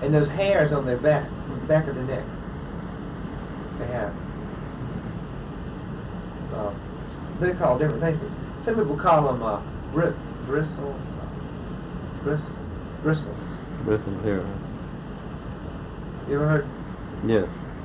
And those hairs on their back of the neck. They have. They call different things. But some people call them bristles. Bristles. Bristles here. You ever heard? Yes.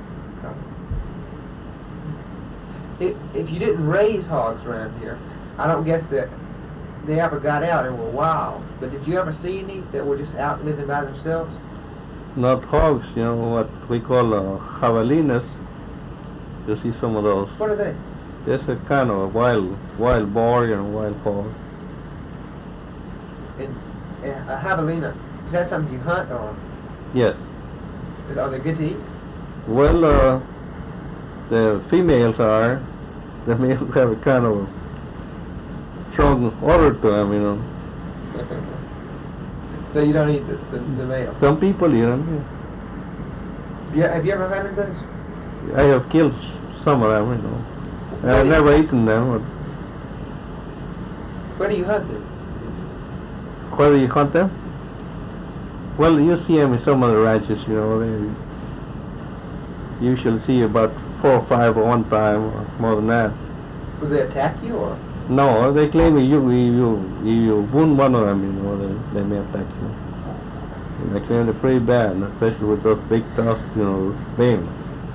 If you didn't raise hogs around here, I don't guess that they ever got out and were wild. But did you ever see any that were just out living by themselves? Not hogs, you know, what we call javelinas. You see some of those. What are they? There's a kind of a wild boar and wild hog. And a javelina, is that something you hunt or? Yes. Are they good to eat? Well, the females are. The males have a kind of strong odor to them, you know. So you don't eat the male? Some people eat them, yeah. Have you ever hunted those? I have killed some of them, you know. I've never eaten them. But where do you hunt them? where do you hunt them? Well, you see them in some of the ranches, you know. They usually see about 4 or 5 at one time, or more than that. Will they attack you or? No, they claim you wound one of them, you know, they may attack you. And they claim they're pretty bad, especially with those big tusks, you know, beams.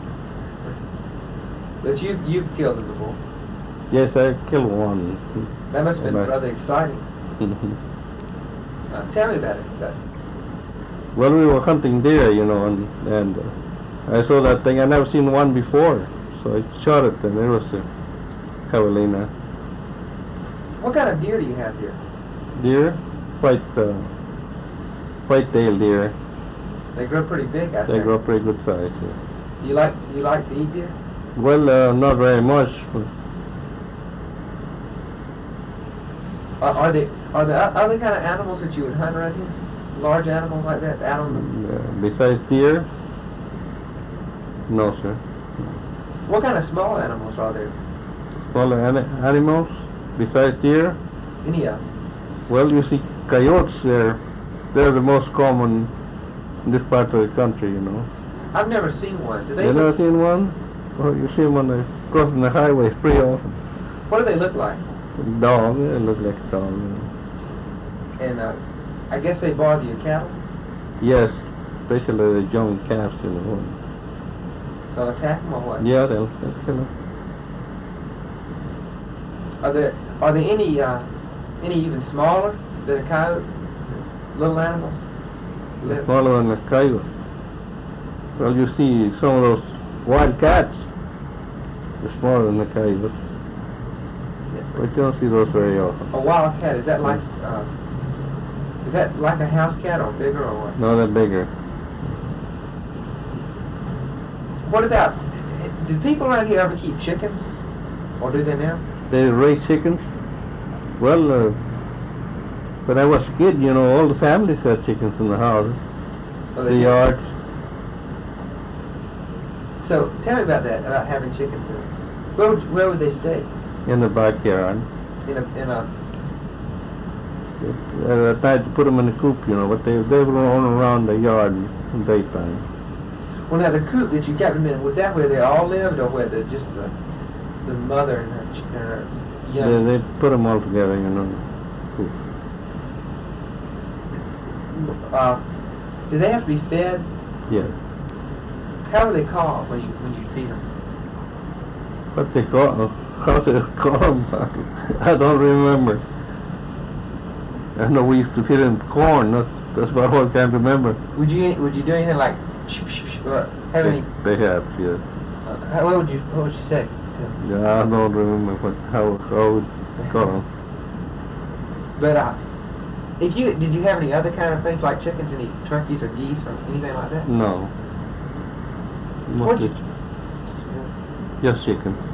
But you've killed them before. Yes, I killed one. That must have been rather exciting. Tell me about it. Well, we were hunting deer, you know, and I saw that thing. I never seen one before, so I shot it, and it was a javelina. What kind of deer do you have here? Deer, white-tailed deer. They grow pretty big, I think. They grow pretty good size. Yeah. You like to eat deer? Well, not very much. But are there other kind of animals that you would hunt around here? Large animals like that? Besides deer? No, sir. What kind of small animals are there? Smaller animals besides deer? Any of them? Well, you see coyotes. They're the most common in this part of the country, you know. I've never seen one. Do they? You never seen one? Well, you see them on the crossing the highways pretty often. What do they look like? Dog. They look like a dog. You know. And I guess they bother your cattle? Yes, especially the young calves, you know. They'll attack them or what? Yeah, they'll kill them. Are there any even smaller than a coyote? Little animals? Smaller than a coyote. Well, you see some of those wild cats. They're smaller than the coyote. But you don't see those very often. A wild cat, is that like a house cat or bigger or what? No, they're bigger. What about, did people around here ever keep chickens? Or do they now? They raise chickens. Well, when I was a kid, you know, all the families had chickens in the houses, the yards. So tell me about that, about having chickens in it. Where would they stay? In the backyard. I tried to put them in a coop, you know, but they would run around the yard in daytime. Well, now the coop that you kept them in, was that where they all lived, or where just the mother and her young? They put them all together, you know. Coop. Do they have to be fed? Yes. How do they call when you feed them? What they call? How they call them? I don't remember. I know we used to feed them corn. That's about all I can remember. Would you do anything like or have any? They have, yes. What would you say? Yeah, I don't remember how we call them. But did you have any other kind of things like chickens, any turkeys or geese or anything like that? No. Just chickens.